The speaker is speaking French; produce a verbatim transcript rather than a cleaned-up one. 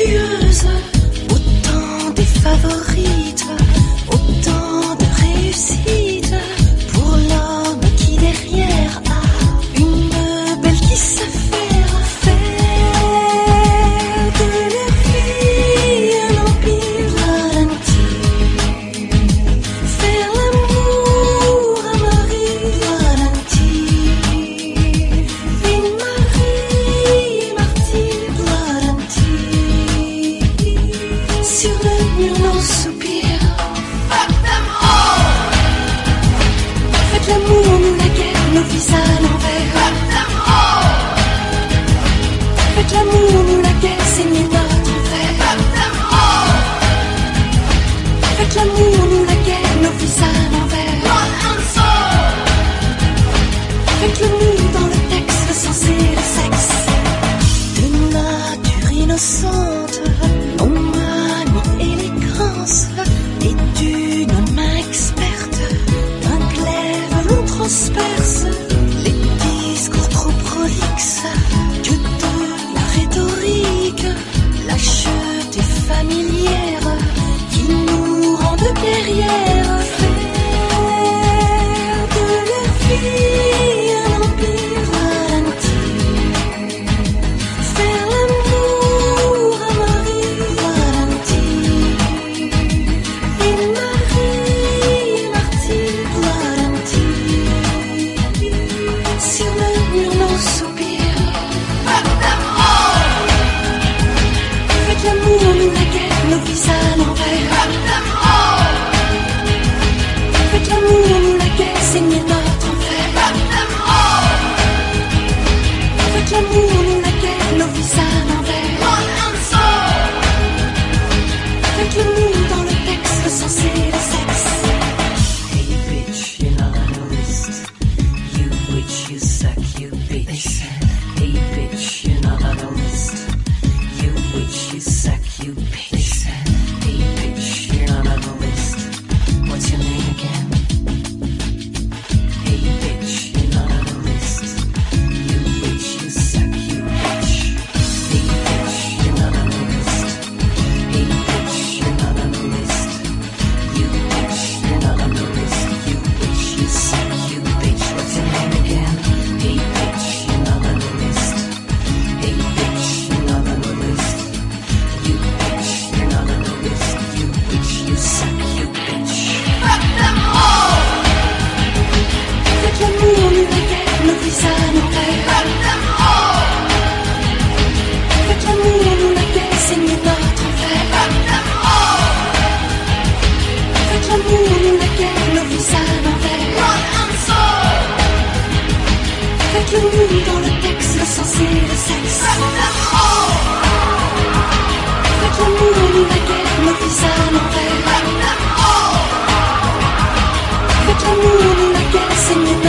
vertueuse, autant des favorites, autant de réussite pour l'homme qui derrière a une belle qui sait faire, faire de leur vie un empire ralenti, faire l'amour à Marie ralenti, une Marie martyre ralenti, sur le mur nos soupirs. Fuck them all. Faites l'amour, nous la guerre, nos vies à l'envers. Fuck them all. Faites l'amour, nous la guerre, saignez notre enfer. Fuck them all. Faites l'amour, nous la guerre, nos vies à l'envers. Run and soul. Faites-le nous dans le texte, le sens et le sexe. De nature innocente, non manie élégance, et d'une main experte, d'un glaive l'on transperce les discours trop prolixes, que de la rhétorique, lâcheté familière, qui nous rendent guerrières, faire de leur vie un empire ralenti, faire l'amour à Marie ralenti, une Marie martyre ralenti, sur le mur nos soupirs. Fuck them all. Faites l'amour, nous la guerre, nos vies à l'envers. Fuck them all. Faites l'amour, nous la guerre, saignez notre enfer. Fuck them all. Faites l'amour, nous la guerre, nos vies à l'envers. Run and soul. Faites-le nous dans le texte, le sens et le sexe. Hey bitch, you're not on the list. You witch, you suck, you bitch. They said, hey bitch, you're not on the list. You witch, you suck, you bitch. They said, hey bitch, you're not on the list. What's your name again? Hey bitch, you're not on the list. You witch, you suck, you bitch. Hey bitch, you're not on the list. Hey bitch, you're not on the list. You bitch, you're not on the list. You bitch, you suck, you bitch. What's your name again? Hey bitch, you're not on the list. Hey bitch, you're not on the list. You bitch, you're not on the list. You bitch, you suck, you bitch. Fuck them all. Faites l'amour, nous la guerre, nos vies à l'envers. Fuck them all. Faites l'amour, nous la guerre, saignez notre enfer. Fuck them all. Faites l'amour, nous la guerre, nos vies à l'envers. Run and soul. Faites-le nous dans le texte, le sens et le sexe. Fuck them all. Faites l'amour, nous la guerre, nos vies à l'envers. Fuck them all. Faites l'amour, nous la guerre, saignez